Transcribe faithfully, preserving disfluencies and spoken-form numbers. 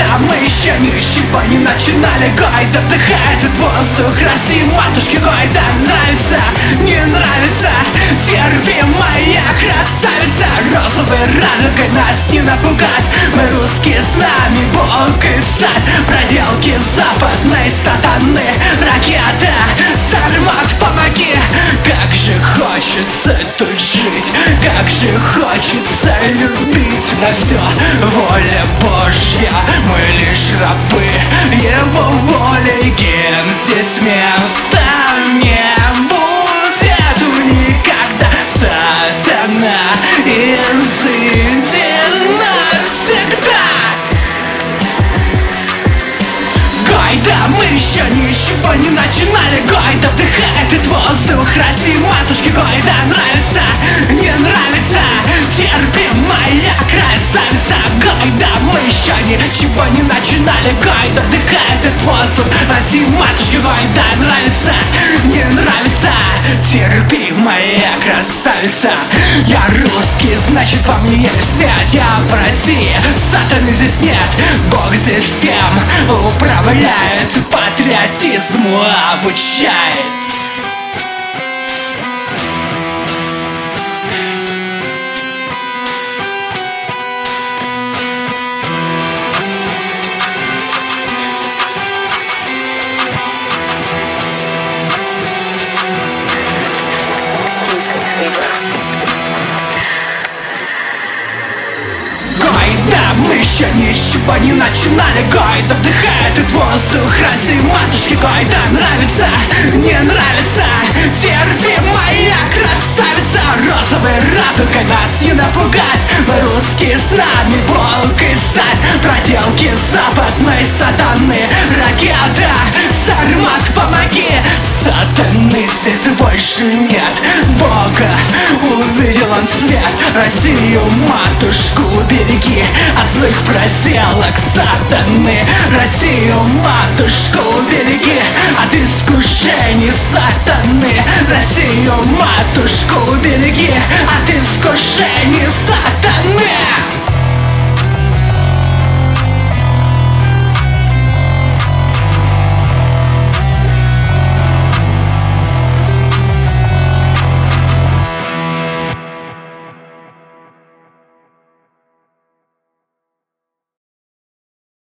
Когда мы еще ничего не начинали, Гойда вдыхает этот воздух России, матушки Гойда. Нравится, не нравится, терпи, моя красавица. Розовой радугой нас не напугать, мы русские, с нами Бог и царь. Проделки западной сатаны, ракета, Сармат, помоги. Как же хочется тут жить, как же хочется любить. На все воля Божья, мы лишь рабы его воли. Кем здесь места не будет никогда. Сатана изыдет навсегда. Гойда, мы еще ничего не начинали, Гойда вдыхает этот воздух России, матушки Гойда. Нравится, не нравится, терпи, моя красавица. Гойда, мы еще ничего не начинали, Гойда вдыхает этот воздух России, матушки Гойда. Нравится, не нравится, терпи, моя красавица. Я русский, значит во мне есть свет. Я в России, сатаны здесь нет, Бог здесь всем управляет, патриотизму обучает. Гойда, мы еще ничего не начинали, Гойда вдыхает этот воздух России, матушки Гойда. Нравится, не нравится, терпи, моя красавица. Розовой радугой нас не напугать, мы русские, с нами Бог и царь. Проделки западной сатаны, ракета, Сармат, помоги. Сатаны здесь больше нет, Бога увидел он свет. Россию, матушку, береги от злых проделок сатаны. Россию, матушку, береги от искушений сатаны. Россию, матушку, береги от искушений сатаны.